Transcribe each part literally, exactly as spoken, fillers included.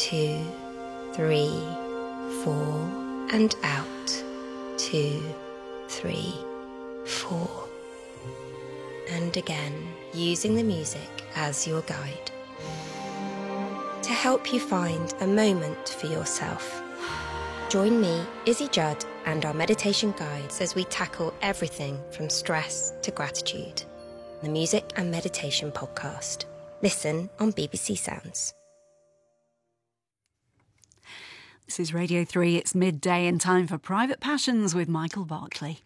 two, three, four, and out. Two, three, four. And again, using the music as your guide. To help you find a moment for yourself, join me, Izzy Judd, and our meditation guides as we tackle everything from stress to gratitude. The Music and Meditation Podcast. Listen on B B C Sounds. This is Radio three. It's midday and time for Private Passions with Michael Barclay.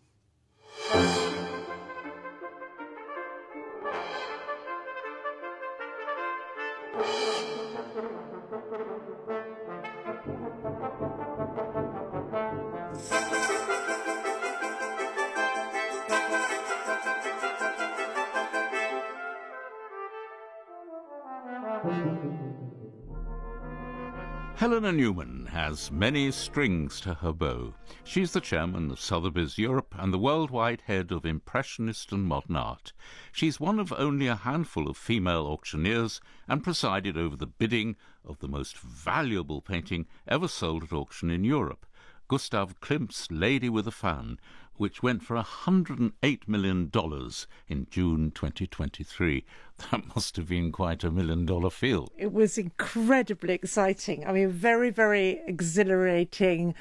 Helena Newman has many strings to her bow. She's the chairman of Sotheby's Europe and the worldwide head of Impressionist and Modern Art. She's one of only a handful of female auctioneers and presided over the bidding of the most valuable painting ever sold at auction in Europe, Gustav Klimt's Lady with a Fan, which went for one hundred eight million dollars in June twenty twenty-three. That must have been quite a million-dollar field. It was incredibly exciting. I mean, very, very exhilarating,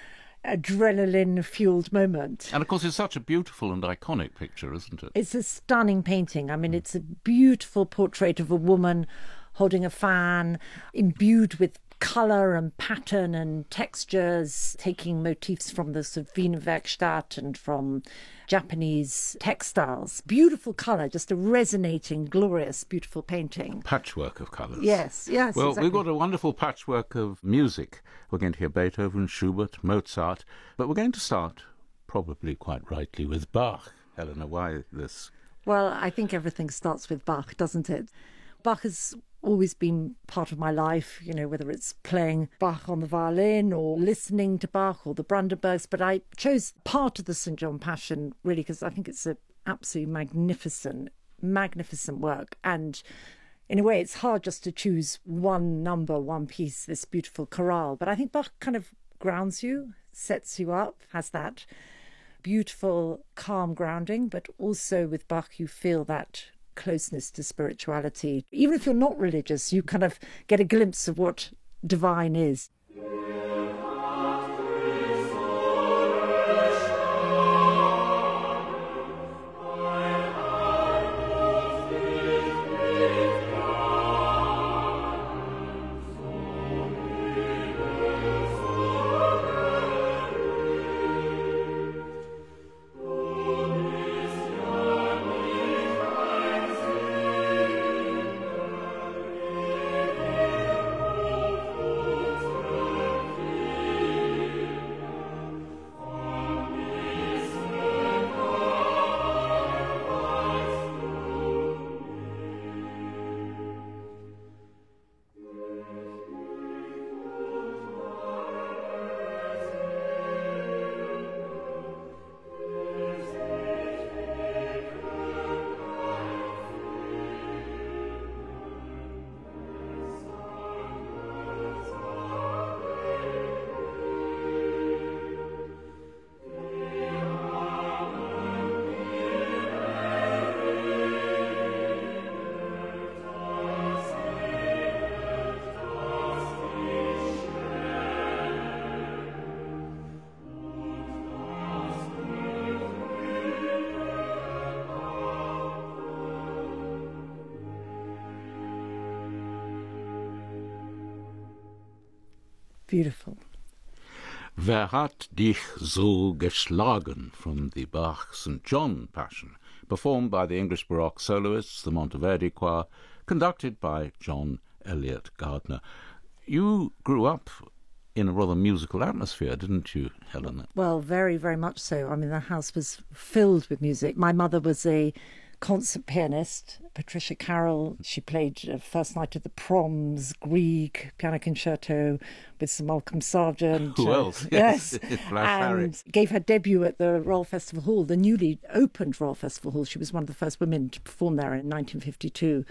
adrenaline-fueled moment. And, of course, it's such a beautiful and iconic picture, isn't it? It's a stunning painting. I mean, it's a beautiful portrait of a woman holding a fan, imbued with colour and pattern and textures, taking motifs from the sort of Wiener Werkstatt and from Japanese textiles. Beautiful colour, just a resonating, glorious, beautiful painting. Patchwork of colours. Yes, yes. Well, exactly. we've got a wonderful patchwork of music. We're going to hear Beethoven, Schubert, Mozart, but we're going to start, probably quite rightly, with Bach. Helena, why this? Well, I think everything starts with Bach, doesn't it? Bach has always been part of my life, you know, whether it's playing Bach on the violin or listening to Bach or the Brandenburgs. But I chose part of the Saint John Passion really because I think it's an absolutely magnificent, magnificent work. And in a way, it's hard just to choose one number, one piece, this beautiful chorale. But I think Bach kind of grounds you, sets you up, has that beautiful, calm grounding. But also with Bach, you feel that closeness to spirituality. Even if you're not religious, you kind of get a glimpse of what divine is. Beautiful. Wer hat dich so geschlagen from the Bach Saint John Passion, performed by the English Baroque soloists, the Monteverdi Choir, conducted by John Eliot Gardner. You grew up in a rather musical atmosphere, didn't you, Helena? Well, very, very much so. I mean, the house was filled with music. My mother was a concert pianist, Patricia Carroll. She played uh, First Night of the Proms, Grieg, piano concerto with Sir Malcolm Sargent. Who uh, else? Yes. Flash and Harry. gave her debut at the Royal Festival Hall, the newly opened Royal Festival Hall. She was one of the first women to perform there in nineteen fifty-two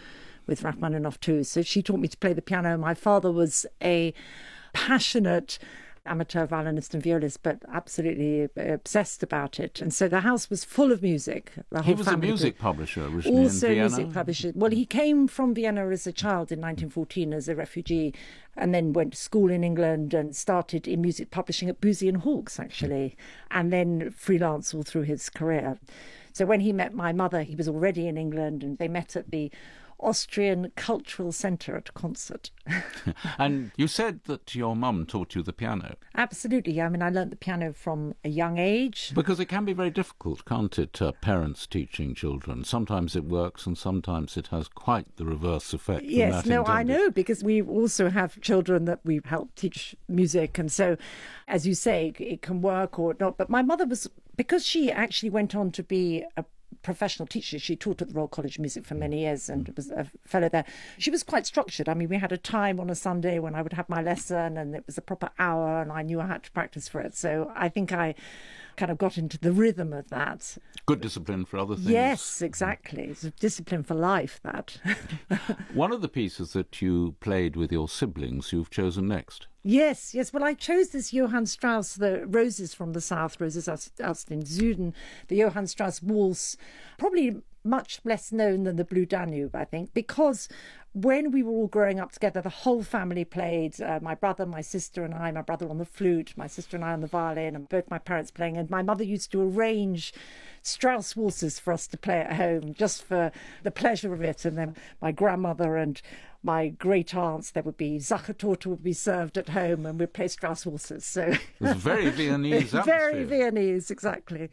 with Rachmaninoff too. So she taught me to play the piano. My father was a passionate amateur violinist and violist, but absolutely obsessed about it. And so the house was full of music. The whole he was a family music group. publisher originally Also in Vienna. music publisher. Well, he came from Vienna as a child in nineteen fourteen as a refugee, and then went to school in England and started in music publishing at Boosey and Hawkes, actually, and then freelance all through his career. So when he met my mother, he was already in England, and they met at the Austrian Cultural Centre at a concert. And you said that your mum taught you the piano. Absolutely. I mean, I learnt the piano from a young age. Because it can be very difficult, can't it, uh, parents teaching children? Sometimes it works and sometimes it has quite the reverse effect. Yes, than that no, intended. I know, because we also have children that we help teach music. And so, as you say, it can work or not. But my mother was, because she actually went on to be a professional teacher. She taught at the Royal College of Music for many years and was a fellow there. She was quite structured. I mean, we had a time on a Sunday when I would have my lesson and it was a proper hour and I knew I had to practice for it. So I think I kind of got into the rhythm of that. Good discipline for other things. Yes, exactly. It's a discipline for life, that. One of the pieces that you played with your siblings you've chosen next. Yes, yes. Well, I chose this Johann Strauss, the Roses from the South, Roses aus, aus den Süden, the Johann Strauss waltz, probably much less known than the Blue Danube, I think, because when we were all growing up together, the whole family played, uh, my brother, my sister and I, my brother on the flute, my sister and I on the violin, and both my parents playing. And my mother used to arrange Strauss waltzes for us to play at home, just for the pleasure of it. And then my grandmother and my great aunts, there would be Sachertorte would be served at home and we'd play Strauss waltzes. So It was very Viennese atmosphere. Very Viennese, exactly.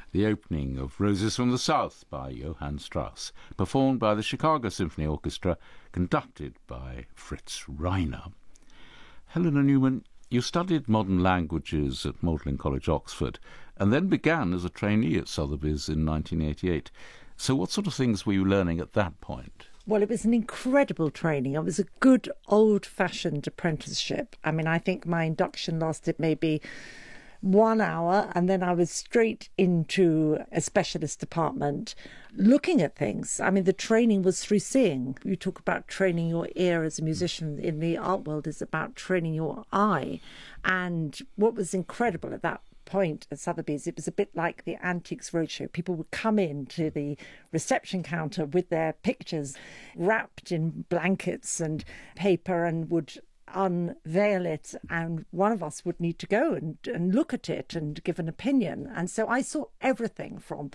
the opening of Roses from the South by Johann Strauss, performed by the Chicago Symphony Orchestra, conducted by Fritz Reiner. Helena Newman, you studied modern languages at Magdalen College, Oxford, and then began as a trainee at Sotheby's in nineteen eighty-eight. So what sort of things were you learning at that point? Well, it was an incredible training. It was a good old-fashioned apprenticeship. I mean, I think my induction lasted maybe one hour, and then I was straight into a specialist department looking at things. I mean, the training was through seeing. You talk about training your ear as a musician. In the art world, is about training your eye. And what was incredible at that point at Sotheby's, it was a bit like the Antiques Roadshow. People would come in to the reception counter with their pictures wrapped in blankets and paper and would unveil it, and one of us would need to go and, and look at it and give an opinion. And so I saw everything from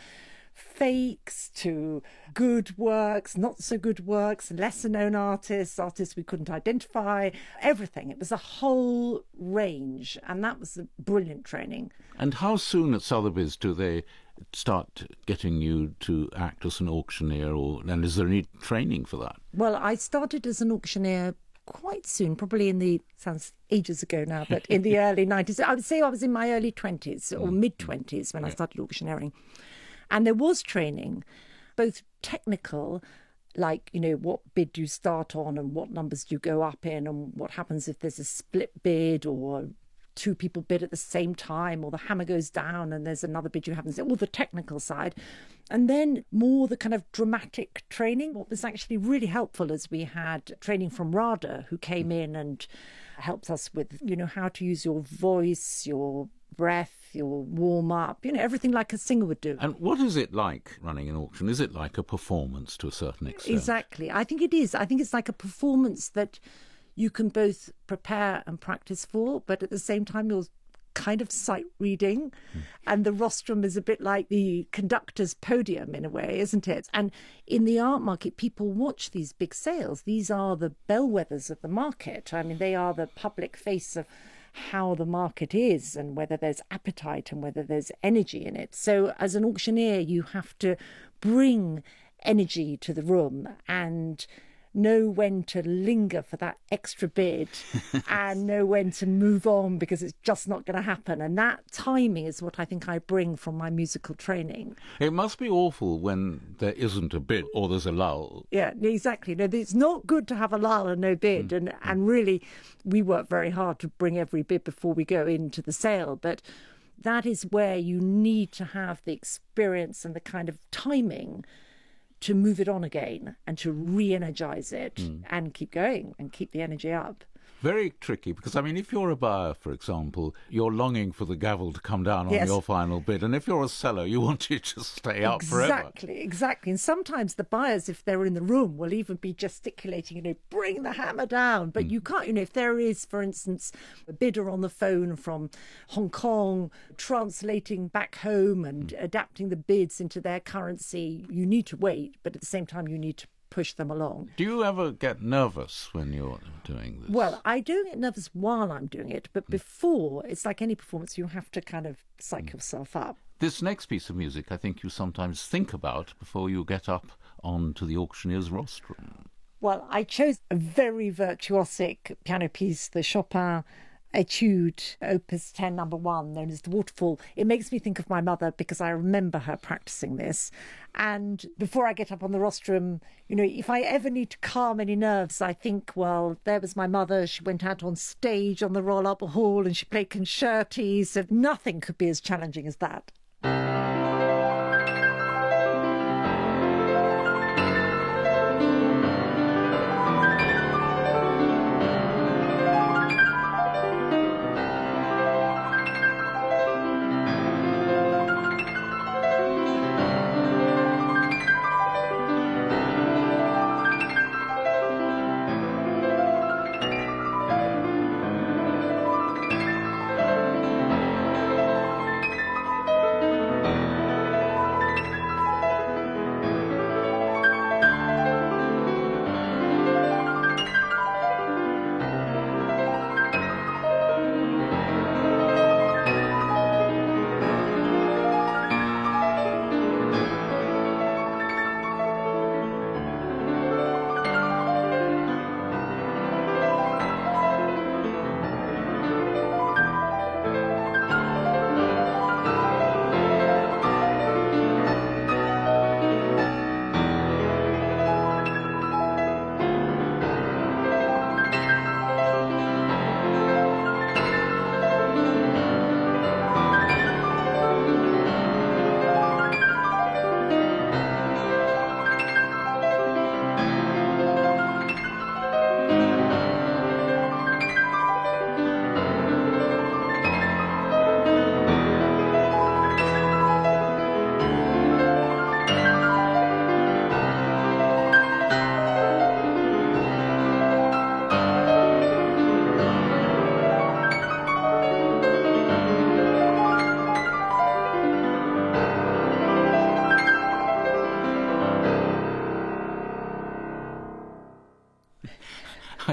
fakes to good works, not so good works, lesser known artists, artists we couldn't identify, everything. It was a whole range, and that was a brilliant training. And how soon at Sotheby's do they start getting you to act as an auctioneer, or and is there any training for that? Well, I started as an auctioneer quite soon, probably in the, sounds ages ago now, but in the early nineties. I would say I was in my early twenties or mid-twenties when I started auctioneering. And there was training, both technical, like, you know, what bid do you start on and what numbers do you go up in and what happens if there's a split bid or two people bid at the same time or the hammer goes down and there's another bid you haven't seen, all the technical side. And then more the kind of dramatic training. What was actually really helpful is we had training from RADA, who came in and helped us with, you know, how to use your voice, your breath, your warm up, you know, everything like a singer would do. And what is it like running an auction? Is it like a performance to a certain extent? Exactly. I think it is. I think it's like a performance that you can both prepare and practice for, but at the same time you're kind of sight reading. Mm. And the rostrum is a bit like the conductor's podium in a way, isn't it? And in the art market, people watch these big sales. These are the bellwethers of the market. I mean, they are the public face of how the market is and whether there's appetite and whether there's energy in it. So as an auctioneer, you have to bring energy to the room and know when to linger for that extra bid and know when to move on because it's just not going to happen. And that timing is what I think I bring from my musical training. It must be awful when there isn't a bid or there's a lull. Yeah, exactly. No, it's not good to have a lull and no bid. Mm. And, and really, we work very hard to bring every bid before we go into the sale. But that is where you need to have the experience and the kind of timing to move it on again and to re-energise it mm. and keep going and keep the energy up. Very tricky, because, I mean, if you're a buyer, for example, you're longing for the gavel to come down on yes. your final bid, and if you're a seller, you want it to stay up exactly, forever. Exactly, exactly. And sometimes the buyers, if they're in the room, will even be gesticulating, you know, bring the hammer down. But mm. you can't, you know, if there is, for instance, a bidder on the phone from Hong Kong, translating back home and mm. adapting the bids into their currency, you need to wait, but at the same time you need to push them along. Do you ever get nervous when you're doing this? Well, I don't get nervous while I'm doing it, but before, it's like any performance, you have to kind of psych mm. yourself up. This next piece of music, I think you sometimes think about before you get up onto the auctioneer's rostrum. Well, I chose a very virtuosic piano piece, the Chopin Etude, Opus ten, number one, known as The Waterfall. It makes me think of my mother because I remember her practicing this. And before I get up on the rostrum, you know, if I ever need to calm any nerves, I think, well, there was my mother. She went out on stage on the Royal Albert Hall and she played concerti. So nothing could be as challenging as that.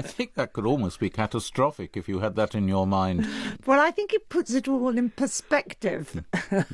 think that could almost be catastrophic if you had that in your mind. Well, I think it puts it all in perspective.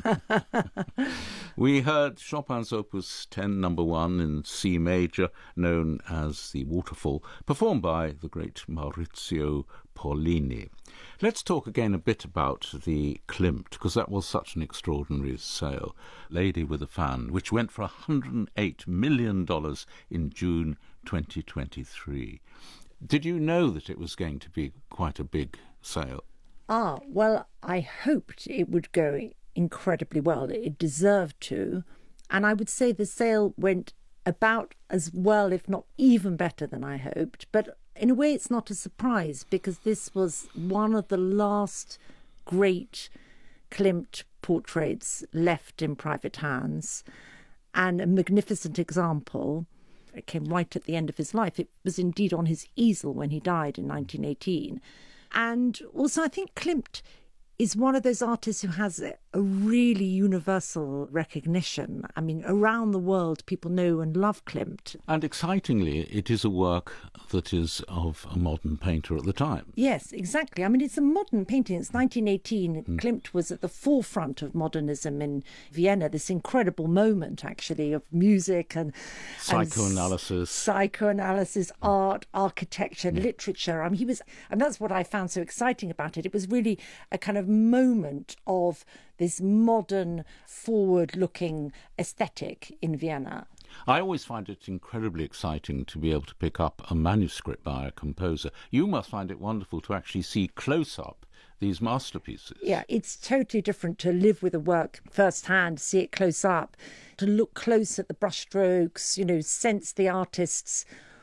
We heard Chopin's Opus ten, number one, in C major, known as the Waterfall, performed by the great Maurizio Pollini. Let's talk again a bit about the Klimt, because that was such an extraordinary sale. Lady with a Fan, which went for one hundred eight million dollars in June twenty twenty-three. Did you know that it was going to be quite a big sale? Ah, well, I hoped it would go incredibly well. It deserved to. And I would say the sale went about as well, if not even better than I hoped. But in a way, it's not a surprise, because this was one of the last great Klimt portraits left in private hands, and a magnificent example. It came right at the end of his life. It was indeed on his easel when he died in nineteen eighteen. And also, I think Klimt is one of those artists who has a really universal recognition. I mean, around the world, people know and love Klimt. And excitingly, it is a work that is of a modern painter at the time. Yes, exactly. I mean, it's a modern painting. It's nineteen eighteen. Mm. Klimt was at the forefront of modernism in Vienna, this incredible moment, actually, of music and... Psychoanalysis. And psychoanalysis, mm. art, architecture, mm. literature. I mean, he was... And that's what I found so exciting about it. It was really a kind of moment of this modern, forward-looking aesthetic in Vienna. I always find it incredibly exciting to be able to pick up a manuscript by a composer. You must find it wonderful to actually see close-up these masterpieces. Yeah, it's totally different to live with a work firsthand, see it close up, to look close at the brushstrokes, you know, sense the artist's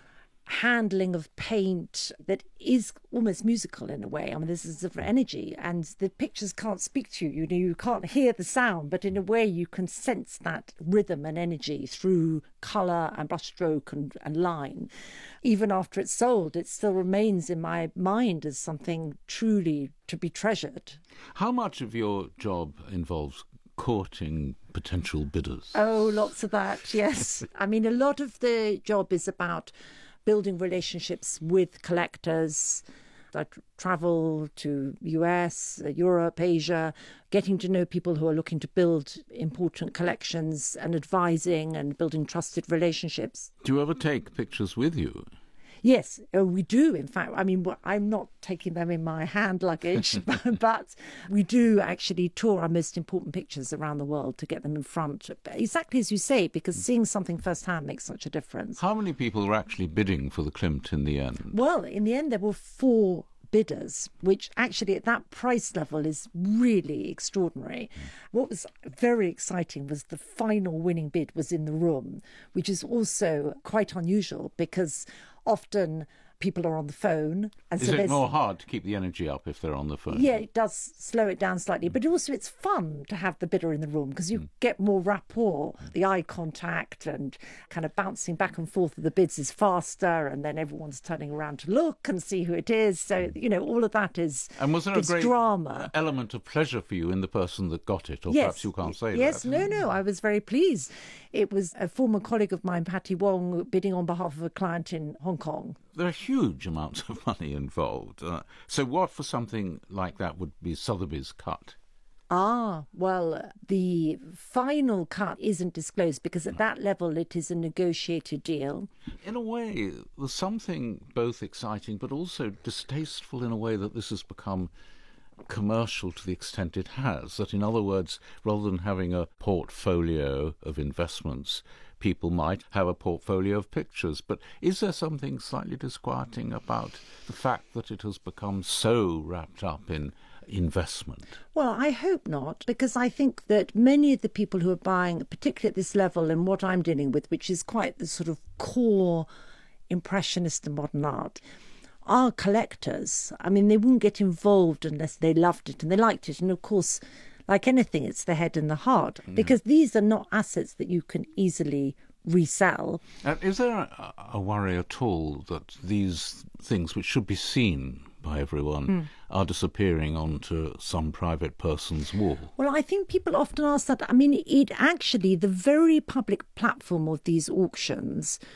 handling of paint that is almost musical in a way. I mean, this is different energy, and the pictures can't speak to you. You know, you can't hear the sound, but in a way you can sense that rhythm and energy through colour and brushstroke and, and line. Even after it's sold, it still remains in my mind as something truly to be treasured. How much of your job involves courting potential bidders? Oh, lots of that, yes. I mean, a lot of the job is about building relationships with collectors. I tr- travel to U S, uh, Europe, Asia, getting to know people who are looking to build important collections and advising and building trusted relationships. Do you ever take pictures with you? Yes, uh, we do, in fact. I mean, I'm not taking them in my hand luggage, but we do actually tour our most important pictures around the world to get them in front. Exactly as you say, because seeing something firsthand makes such a difference. How many people were actually bidding for the Klimt in the end? Well, in the end, there were four bidders, which actually at that price level is really extraordinary. Mm. What was very exciting was the final winning bid was in the room, which is also quite unusual because often people are on the phone. And Is so it more hard to keep the energy up if they're on the phone? Yeah, it does slow it down slightly. But also it's fun to have the bidder in the room because you mm. get more rapport. Mm. The eye contact and kind of bouncing back and forth of the bids is faster, and then everyone's turning around to look and see who it is. So, you know, all of that is And was there a great drama. element of pleasure for you in the person that got it? Or yes. perhaps you can't say yes, that. Yes, no, no, I was very pleased. It was a former colleague of mine, Patty Wong, bidding on behalf of a client in Hong Kong. There are huge amounts of money involved. Uh, so what for something like that would be Sotheby's cut? Ah, well, the final cut isn't disclosed because at that level it is a negotiated deal. In a way, there's something both exciting but also distasteful in a way that this has become commercial to the extent it has. That, in other words, rather than having a portfolio of investments, people might have a portfolio of pictures. But is there something slightly disquieting about the fact that it has become so wrapped up in investment? Well, I hope not, because I think that many of the people who are buying, particularly at this level and what I'm dealing with, which is quite the sort of core impressionist and modern art, are collectors. I mean, they wouldn't get involved unless they loved it and they liked it. And of course, like anything, it's the head and the heart, mm. because these are not assets that you can easily resell. Uh, is there a, a worry at all that these things, which should be seen by everyone, mm. are disappearing onto some private person's wall? Well, I think people often ask that. I mean, it actually, the very public platform of these auctions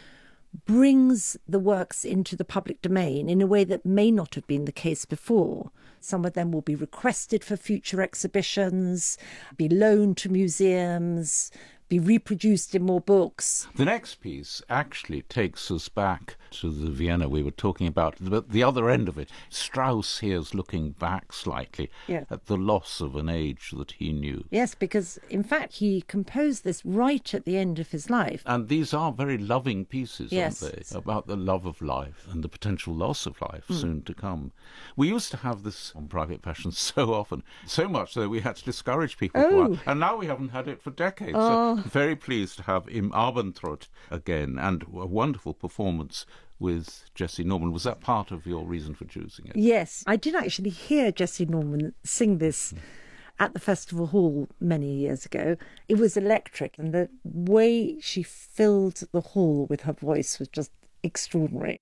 brings the works into the public domain in a way that may not have been the case before. Some of them will be requested for future exhibitions, be loaned to museums, be reproduced in more books. The next piece actually takes us back to the Vienna we were talking about, but the other end of it. Strauss here is looking back slightly yeah. at the loss of an age that he knew. Yes, because in fact he composed this right at the end of his life. And these are very loving pieces, yes. aren't they? About the love of life and the potential loss of life mm. soon to come. We used to have this on Private Passions so often, so much so we had to discourage people. Oh. For a while. And now we haven't had it for decades. Oh. So very pleased to have Im Abendrot again, and a wonderful performance with Jessye Norman. Was that part of your reason for choosing it? Yes, I did actually hear Jessye Norman sing this at the Festival Hall many years ago. It was electric, and the way she filled the hall with her voice was just extraordinary.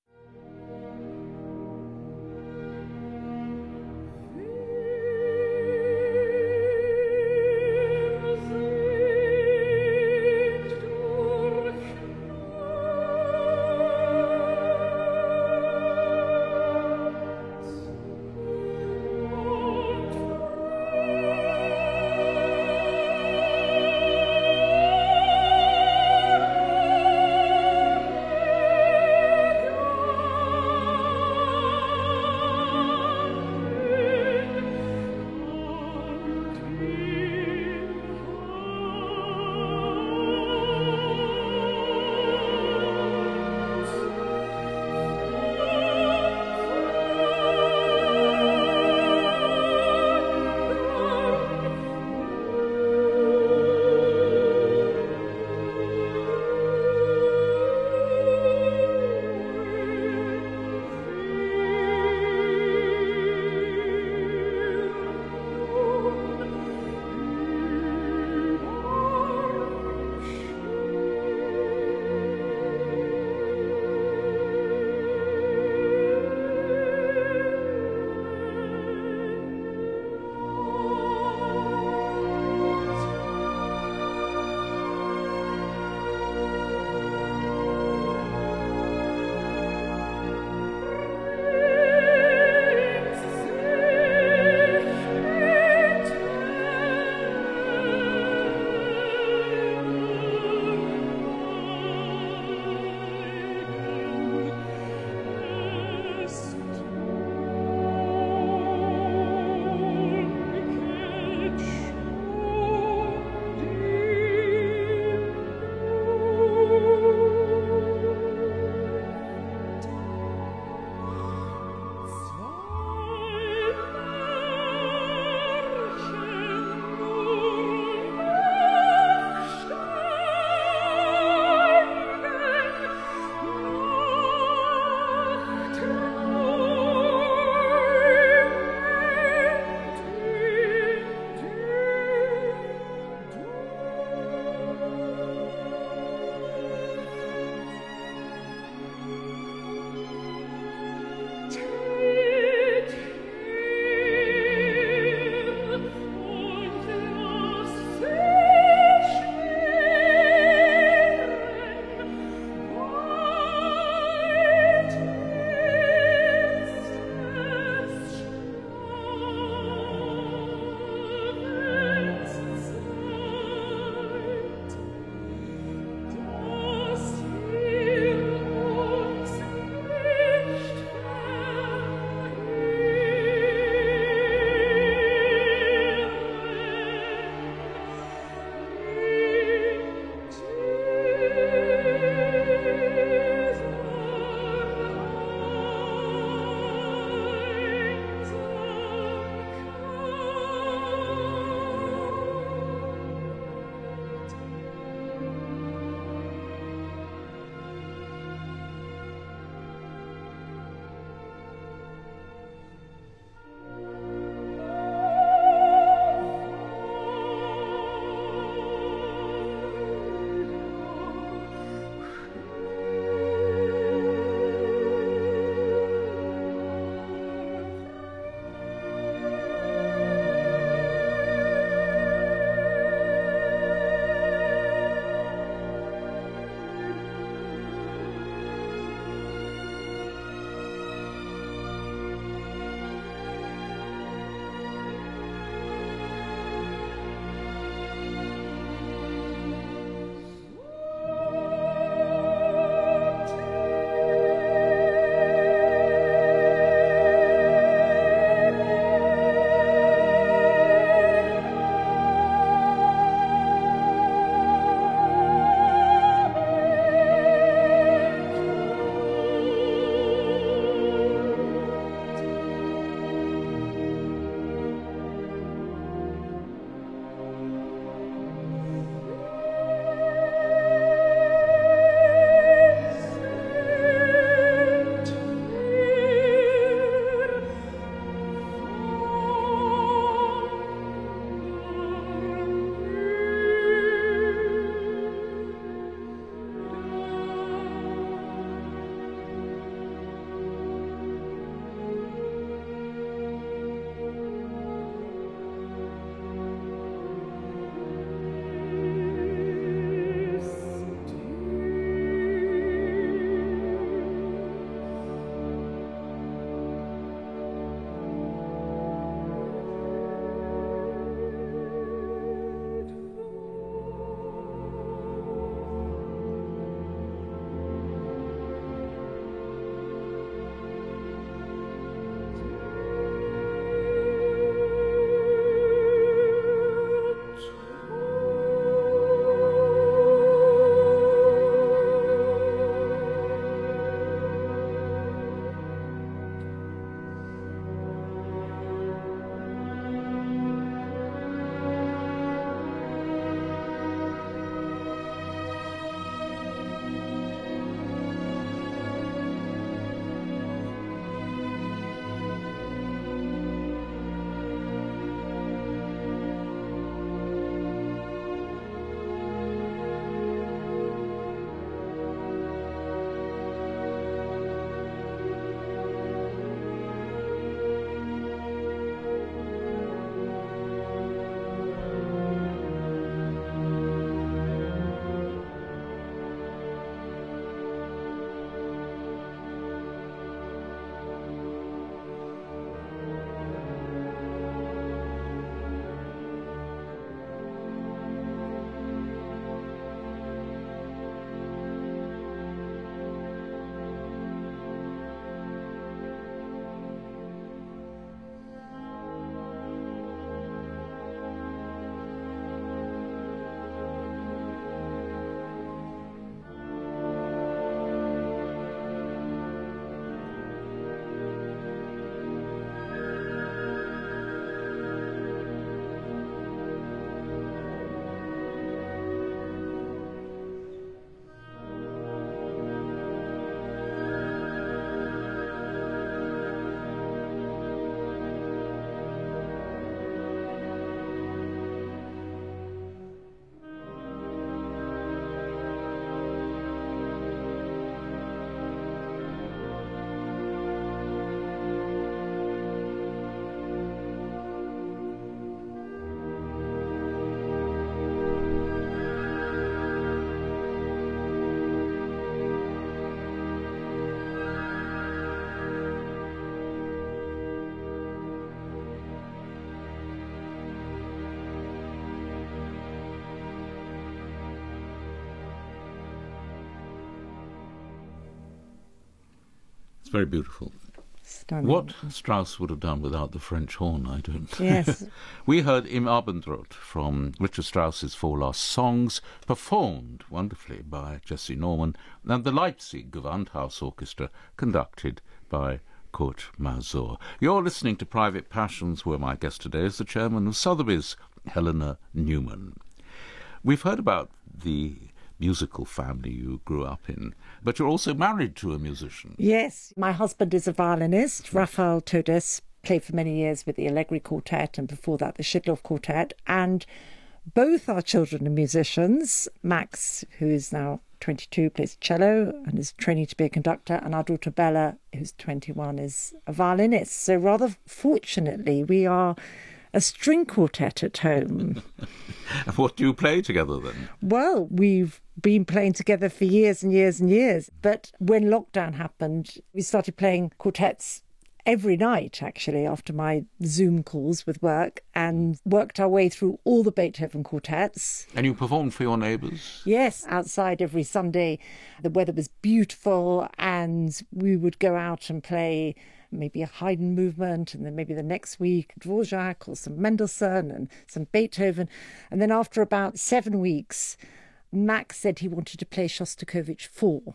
It's very beautiful. Stunning. What Strauss would have done without the French horn, I don't know. Yes. We heard Im Abendrot from Richard Strauss's Four Last Songs, performed wonderfully by Jesse Norman, and the Leipzig Gewandhaus Orchestra, conducted by Kurt Masur. You're listening to Private Passions, where my guest today is the chairman of Sotheby's, Helena Newman. We've heard about the musical family you grew up in, but you're also married to a musician. Yes, my husband is a violinist. Raphael Todes played for many years with the Allegri Quartet and before that the Schüttorf Quartet, and both our children are musicians. Max, who is now twenty-two, plays cello and is training to be a conductor, and our daughter Bella, who's twenty-one, is a violinist. So rather fortunately, we are a string quartet at home. What do you play together then? Well, we've been playing together for years and years and years. But when lockdown happened, we started playing quartets every night, actually, after my Zoom calls with work, and worked our way through all the Beethoven quartets. And you performed for your neighbours? Yes, outside every Sunday. The weather was beautiful, and we would go out and play maybe a Haydn movement, and then maybe the next week Dvorak or some Mendelssohn and some Beethoven. And then after about seven weeks, Max said he wanted to play Shostakovich four.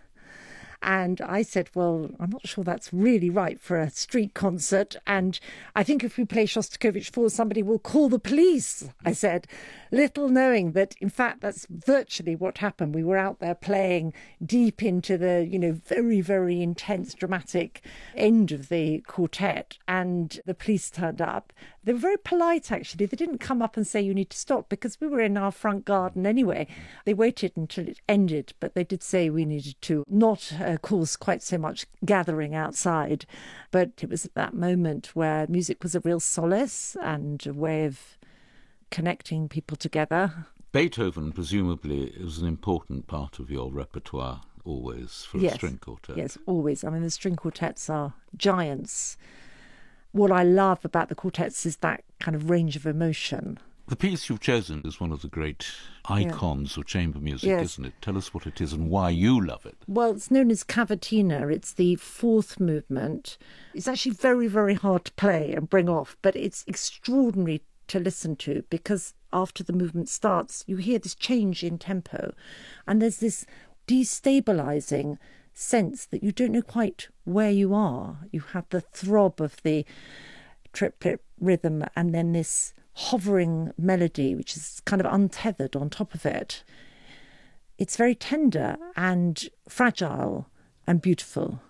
And I said, well, I'm not sure that's really right for a street concert. And I think if we play Shostakovich four, somebody will call the police, I said, little knowing that, in fact, that's virtually what happened. We were out there playing deep into the, you know, very, very intense, dramatic end of the quartet. And the police turned up. They were very polite, actually. They didn't come up and say, you need to stop, because we were in our front garden anyway. They waited until it ended, but they did say we needed to not uh, cause quite so much gathering outside. But it was at that moment where music was a real solace and a way of connecting people together. Beethoven, presumably, is an important part of your repertoire, always, for yes. a string quartet. Yes, always. I mean, the string quartets are giants. What I love about the quartets is that kind of range of emotion. The piece you've chosen is one of the great icons yeah. of chamber music, yes. isn't it? Tell us what it is and why you love it. Well, it's known as Cavatina. It's the fourth movement. It's actually very, very hard to play and bring off, but it's extraordinary to listen to, because after the movement starts, you hear this change in tempo, and there's this destabilizing sense that you don't know quite where you are. You have the throb of the triplet rhythm and then this hovering melody, which is kind of untethered on top of it. It's very tender and fragile and beautiful.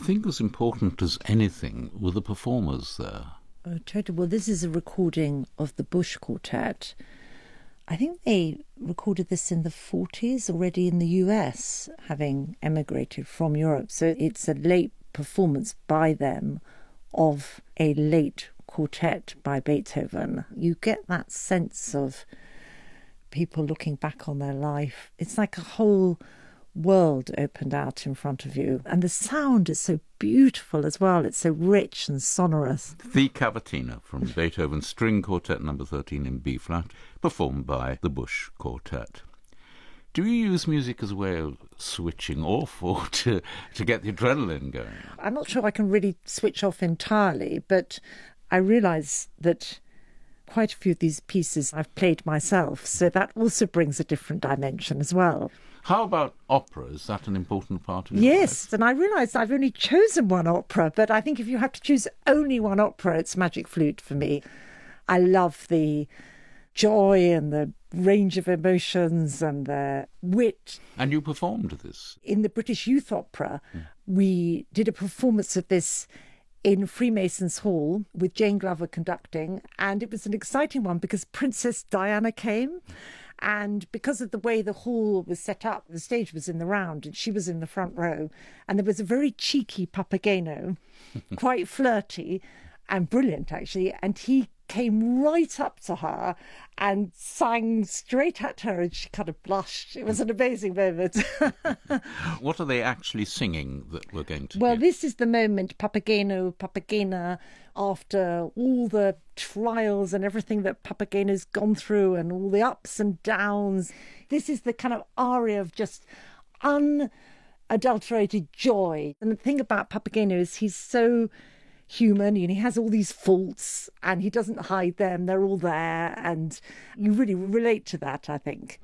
think as important as anything were the performers there. Oh, totally. Well, this is a recording of the Bush Quartet. I think they recorded this in the forties, already in the U S, having emigrated from Europe. So it's a late performance by them of a late quartet by Beethoven. You get that sense of people looking back on their life. It's like a whole world opened out in front of you. And the sound is so beautiful as well. It's so rich and sonorous. The Cavatina from Beethoven's String Quartet number thirteen in B-flat, performed by the Bush Quartet. Do you use music as a way of switching off or to, to get the adrenaline going? I'm not sure I can really switch off entirely, but I realise that quite a few of these pieces I've played myself, so that also brings a different dimension as well. How about opera? Is that an important part of your Yes, life? and I realise I've only chosen one opera, but I think if you have to choose only one opera, it's Magic Flute for me. I love the joy and the range of emotions and the wit. And you performed this? In the British Youth Opera, mm. we did a performance of this in Freemasons Hall with Jane Glover conducting, and it was an exciting one because Princess Diana came. And because of the way the hall was set up, the stage was in the round and she was in the front row. And there was a very cheeky Papageno, quite flirty and brilliant, actually. And he came right up to her and sang straight at her, and she kind of blushed. It was an amazing moment. What are they actually singing that we're going to Well, hear? This is the moment, Papageno, Papagena, after all the trials and everything that Papageno's gone through and all the ups and downs. This is the kind of aria of just unadulterated joy. And the thing about Papageno is he's so human, and he has all these faults and he doesn't hide them. They're all there, and you really relate to that, I think.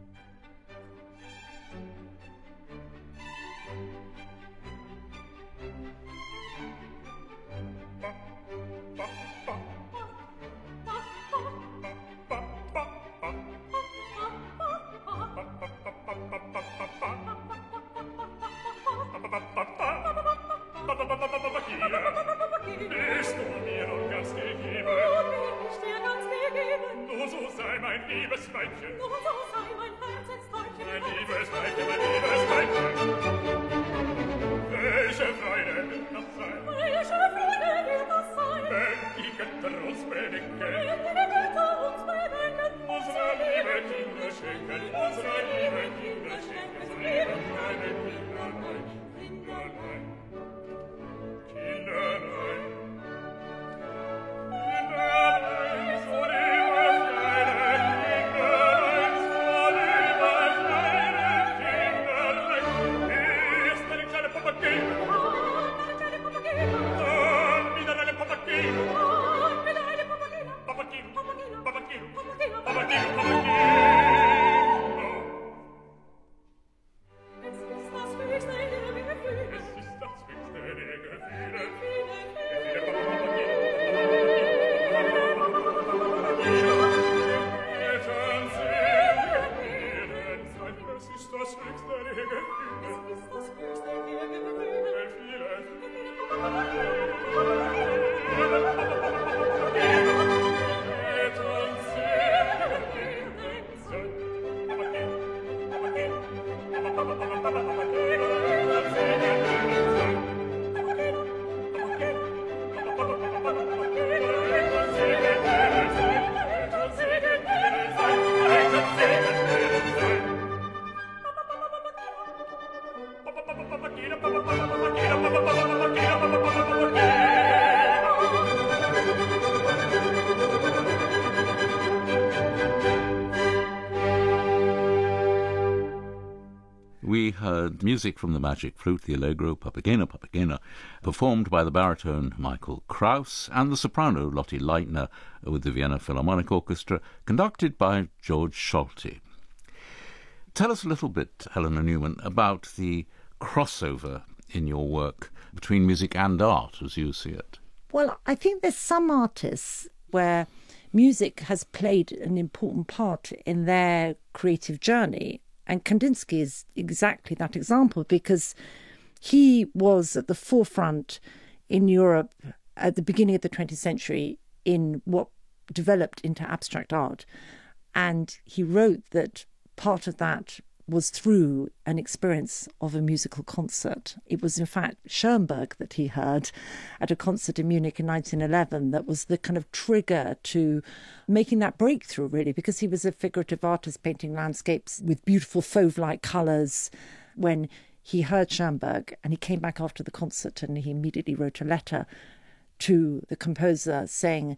We heard music from the Magic Flute, the Allegro, Papagena, Papagena, performed by the baritone Michael Krauss and the soprano Lotte Leitner with the Vienna Philharmonic Orchestra, conducted by George Solti. Tell us a little bit, Helena Newman, about the crossover in your work between music and art, as you see it. Well, I think there's some artists where music has played an important part in their creative journey. And Kandinsky is exactly that example, because he was at the forefront in Europe at the beginning of the twentieth century in what developed into abstract art. And he wrote that part of that was through an experience of a musical concert. It was, in fact, Schoenberg that he heard at a concert in Munich in nineteen eleven that was the kind of trigger to making that breakthrough, really, because he was a figurative artist painting landscapes with beautiful fauve-like colours. When he heard Schoenberg, and he came back after the concert and he immediately wrote a letter to the composer saying,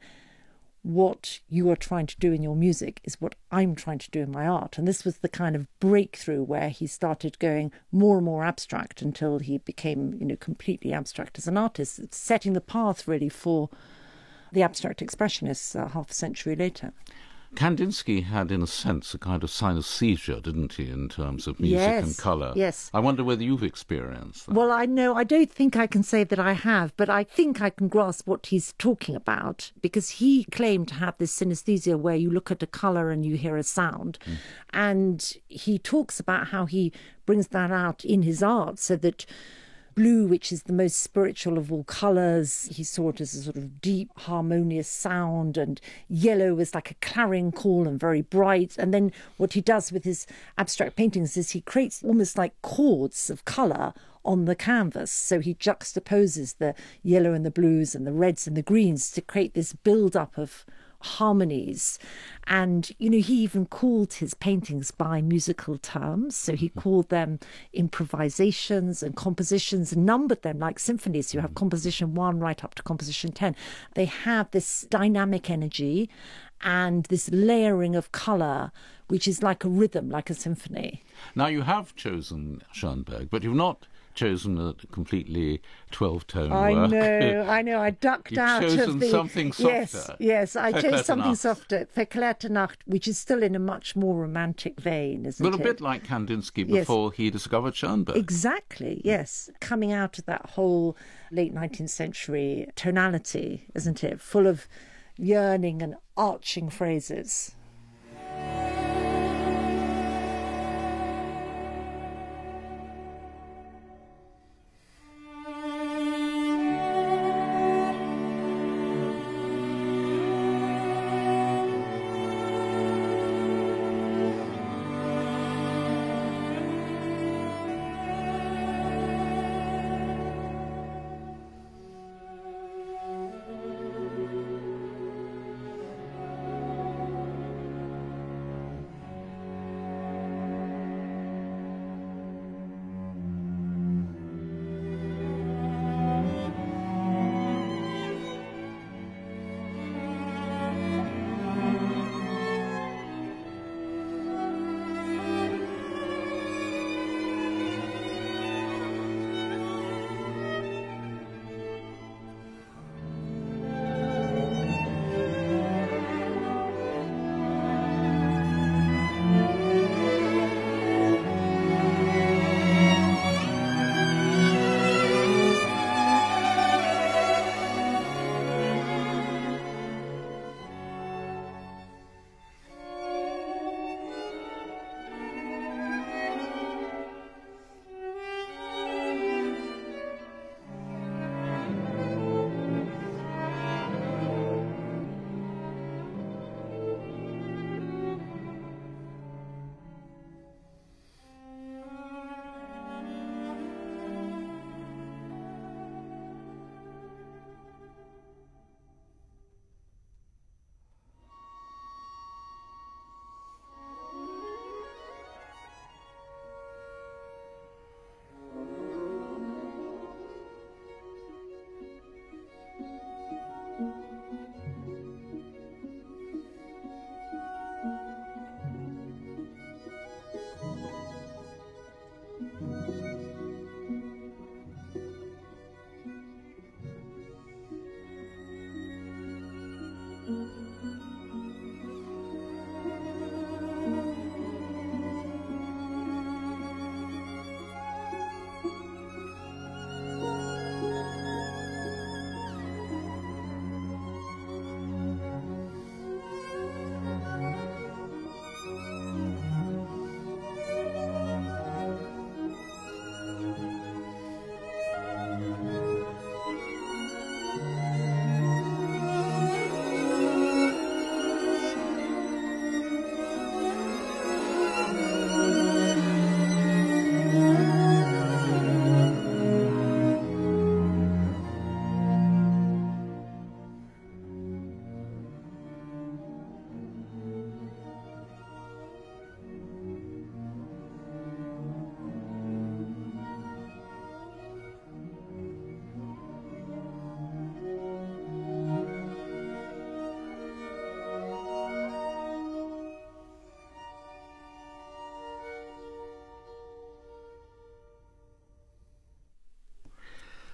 what you are trying to do in your music is what I'm trying to do in my art. And this was the kind of breakthrough where he started going more and more abstract until he became, you know, completely abstract as an artist, setting the path really for the abstract expressionists uh, half a century later. Kandinsky had, in a sense, a kind of synesthesia, didn't he, in terms of music yes, and colour? Yes. I wonder whether you've experienced that. Well, I know, I don't think I can say that I have, but I think I can grasp what he's talking about, because he claimed to have this synesthesia where you look at a colour and you hear a sound. Mm. And he talks about how he brings that out in his art, so that blue, which is the most spiritual of all colours, he saw it as a sort of deep, harmonious sound, and yellow was like a clarion call and very bright. And then what he does with his abstract paintings is he creates almost like chords of colour on the canvas. So he juxtaposes the yellow and the blues and the reds and the greens to create this build-up of harmonies. And, you know, he even called his paintings by musical terms. So he called them improvisations and compositions and numbered them like symphonies. You have composition one right up to composition ten. They have this dynamic energy and this layering of colour, which is like a rhythm, like a symphony. Now, you have chosen Schoenberg, but you've not chosen a completely twelve-tone I work. know, I know. I ducked You've out chosen of the... something softer. Yes, yes. I chose Verklärte something Nacht. softer. Verklärte Nacht, which is still in a much more romantic vein, isn't But it? a bit like Kandinsky Yes. before he discovered Schoenberg. Exactly, yes. Coming out of that whole late nineteenth century tonality, isn't it? Full of yearning and arching phrases.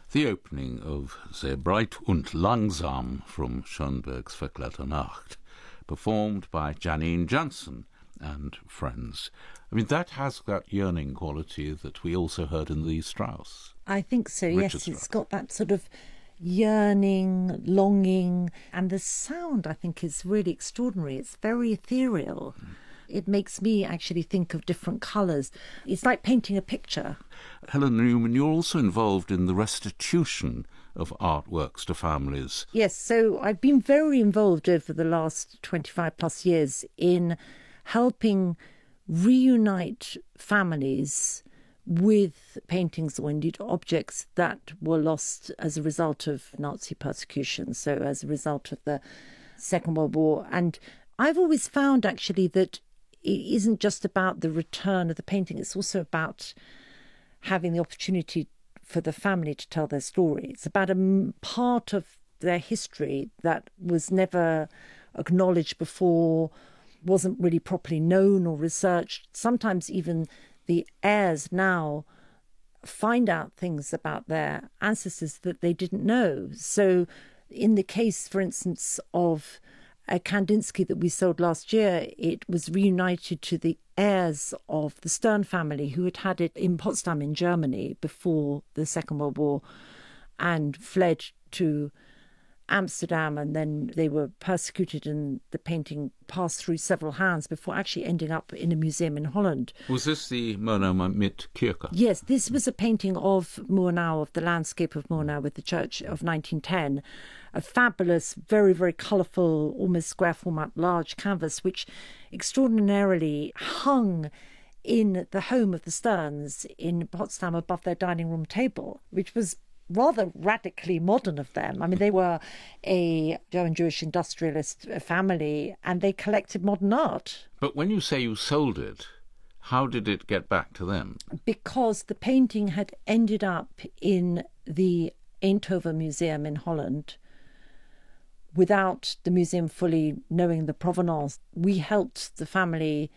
The opening of Sehr breit und langsam from Schoenberg's Verklärte Nacht, performed by Janine Jansen and friends. I mean, that has that yearning quality that we also heard in the Strauss. I think so, Richard yes. Strauss. It's got that sort of yearning, longing, and the sound, I think, is really extraordinary. It's very ethereal. Mm. It makes me actually think of different colours. It's like painting a picture. Helen Newman, you're also involved in the restitution of artworks to families. Yes, so I've been very involved over the last twenty-five plus years in helping reunite families with paintings or indeed objects that were lost as a result of Nazi persecution, so as a result of the Second World War. And I've always found actually that it isn't just about the return of the painting, it's also about having the opportunity for the family to tell their story. It's about a part of their history that was never acknowledged before, wasn't really properly known or researched. Sometimes even the heirs now find out things about their ancestors that they didn't know. So in the case, for instance, of a Kandinsky that we sold last year, it was reunited to the heirs of the Stern family who had had it in Potsdam in Germany before the Second World War and fled to Amsterdam, and then they were persecuted and the painting passed through several hands before actually ending up in a museum in Holland. Was this the Murnau mit Kirche? Yes, this was a painting of Murnau, of the landscape of Murnau with the church of nineteen ten. A fabulous, very, very colourful, almost square format, large canvas, which extraordinarily hung in the home of the Sterns in Potsdam above their dining room table, which was rather radically modern of them. I mean, they were a German Jewish industrialist family and they collected modern art. But when you say you sold it, how did it get back to them? Because the painting had ended up in the Eindhoven Museum in Holland without the museum fully knowing the provenance. We helped the family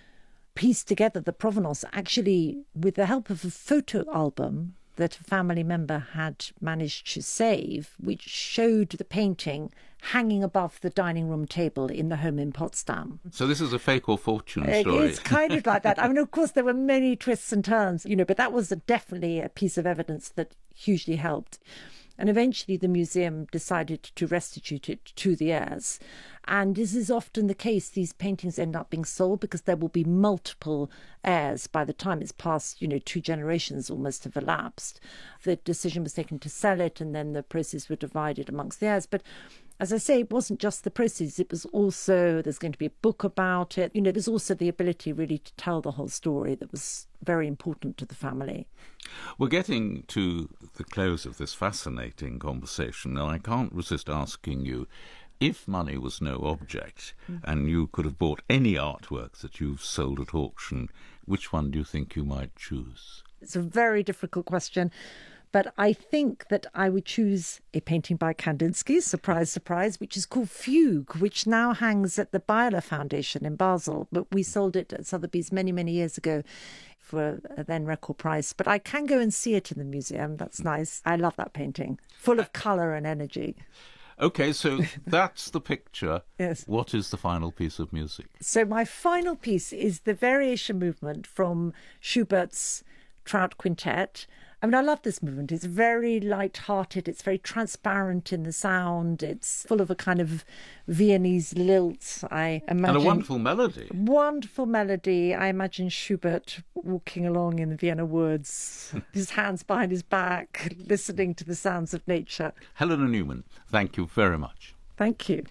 piece together the provenance, actually with the help of a photo album that a family member had managed to save, which showed the painting hanging above the dining room table in the home in Potsdam. So this is a fake or fortune story. It's kind of like that. I mean, of course, there were many twists and turns, you know, but that was a, definitely a piece of evidence that hugely helped. And eventually the museum decided to restitute it to the heirs. And this is often the case. These paintings end up being sold because there will be multiple heirs by the time it's past, you know, two generations almost have elapsed. The decision was taken to sell it and then the proceeds were divided amongst the heirs. But as I say, it wasn't just the proceeds. It was also, there's going to be a book about it. You know, there's also the ability really to tell the whole story that was very important to the family. We're getting to the close of this fascinating conversation, and I can't resist asking you, if money was no object mm. and you could have bought any artwork that you've sold at auction, which one do you think you might choose? It's a very difficult question. But I think that I would choose a painting by Kandinsky, surprise, surprise, which is called Fugue, which now hangs at the Beyeler Foundation in Basel. But we sold it at Sotheby's many, many years ago for a then record price. But I can go and see it in the museum. That's nice. I love that painting, full of colour and energy. OK, so that's the picture. Yes. What is the final piece of music? So my final piece is the variation movement from Schubert's Trout Quintet. I mean, I love this movement. It's very light-hearted. It's very transparent in the sound. It's full of a kind of Viennese lilt, I imagine. And a wonderful melody. Wonderful melody. I imagine Schubert walking along in the Vienna woods, his hands behind his back, listening to the sounds of nature. Helena Newman, thank you very much. Thank you.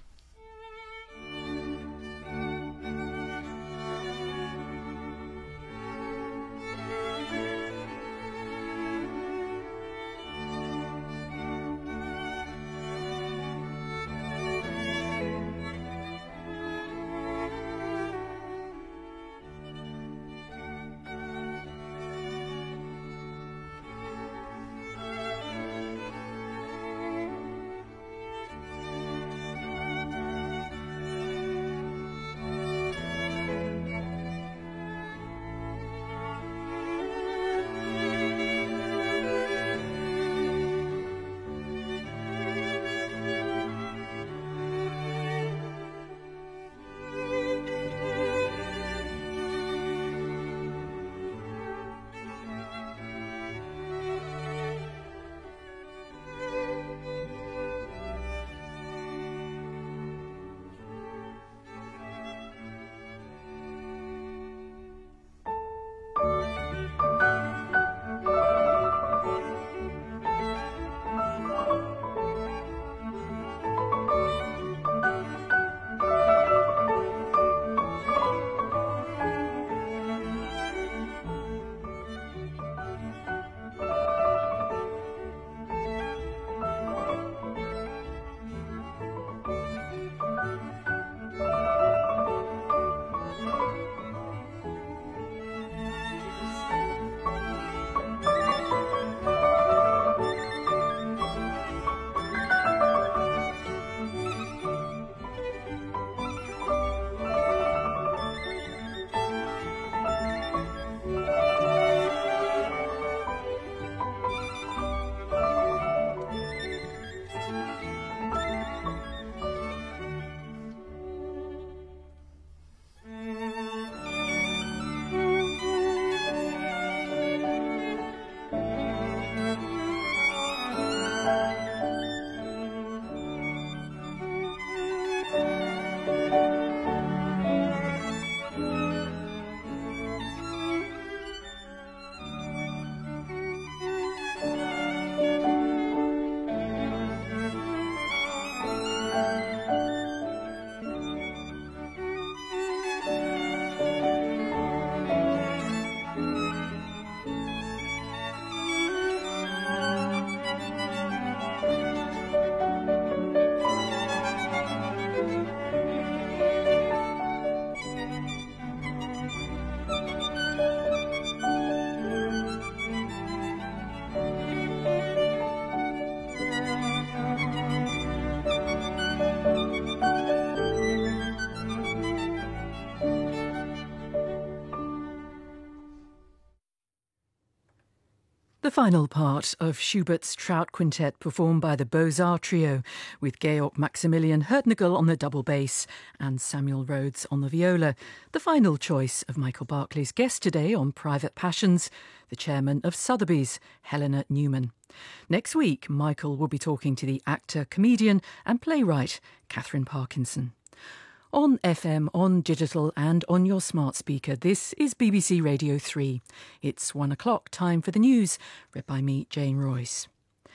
The final part of Schubert's Trout Quintet performed by the Beaux-Arts Trio, with Georg Maximilian Herdnagel on the double bass and Samuel Rhodes on the viola. The final choice of Michael Barclay's guest today on Private Passions, the chairman of Sotheby's, Helena Newman. Next week, Michael will be talking to the actor, comedian and playwright Catherine Parkinson. On F M, on digital and on your smart speaker, this is B B C Radio three. It's one o'clock, time for the news, read by me, Jane Royce.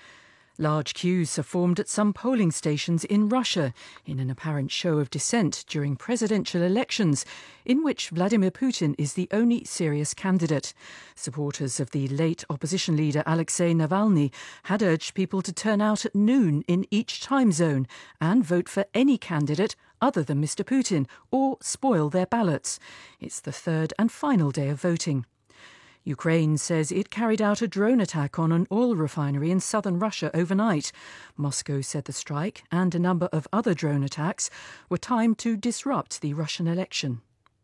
Large queues have formed at some polling stations in Russia in an apparent show of dissent during presidential elections in which Vladimir Putin is the only serious candidate. Supporters of the late opposition leader Alexei Navalny had urged people to turn out at noon in each time zone and vote for any candidate other than Mister Putin or spoil their ballots. It's the third and final day of voting. Ukraine says it carried out a drone attack on an oil refinery in southern Russia overnight. Moscow said the strike and a number of other drone attacks were timed to disrupt the Russian election.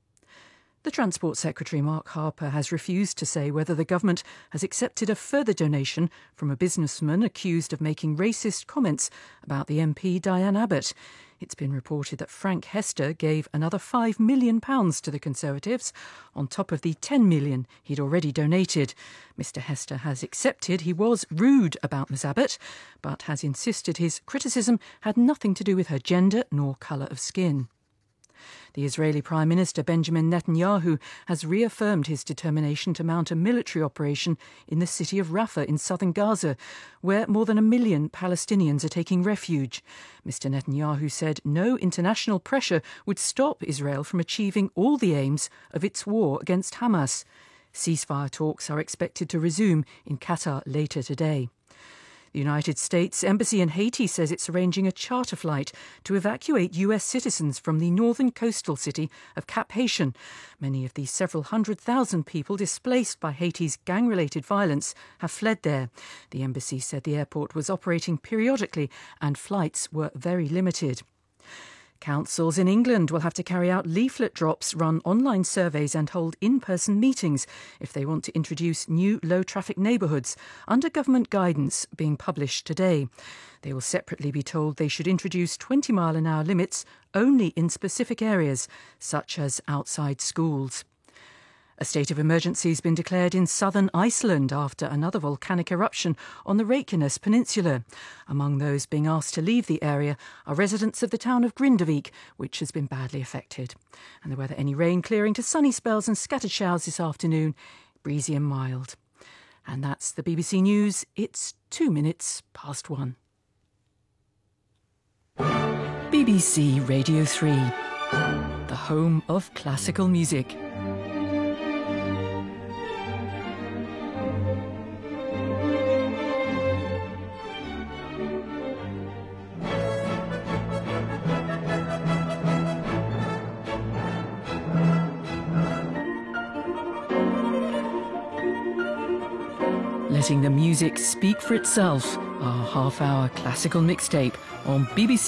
The Transport Secretary, Mark Harper, has refused to say whether the government has accepted a further donation from a businessman accused of making racist comments about the M P Diane Abbott. It's been reported that Frank Hester gave another five million pounds to the Conservatives, on top of the ten million pounds he'd already donated. Mister Hester has accepted he was rude about Miss Abbott, but has insisted his criticism had nothing to do with her gender nor colour of skin. The Israeli Prime Minister Benjamin Netanyahu has reaffirmed his determination to mount a military operation in the city of Rafah in southern Gaza, where more than a million Palestinians are taking refuge. Mister Netanyahu said no international pressure would stop Israel from achieving all the aims of its war against Hamas. Ceasefire talks are expected to resume in Qatar later today. The United States Embassy in Haiti says it's arranging a charter flight to evacuate U S citizens from the northern coastal city of Cap Haitian. Many of the several hundred thousand people displaced by Haiti's gang-related violence have fled there. The embassy said the airport was operating periodically and flights were very limited. Councils in England will have to carry out leaflet drops, run online surveys and hold in-person meetings if they want to introduce new low-traffic neighbourhoods under government guidance being published today. They will separately be told they should introduce twenty mile an hour limits only in specific areas, such as outside schools. A state of emergency has been declared in southern Iceland after another volcanic eruption on the Reykjanes Peninsula. Among those being asked to leave the area are residents of the town of Grindavik, which has been badly affected. And the weather, any rain clearing to sunny spells and scattered showers this afternoon, breezy and mild. And that's the B B C News. It's two minutes past one. B B C Radio three, the home of classical music. Letting the music speak for itself, our half-hour classical mixtape on B B C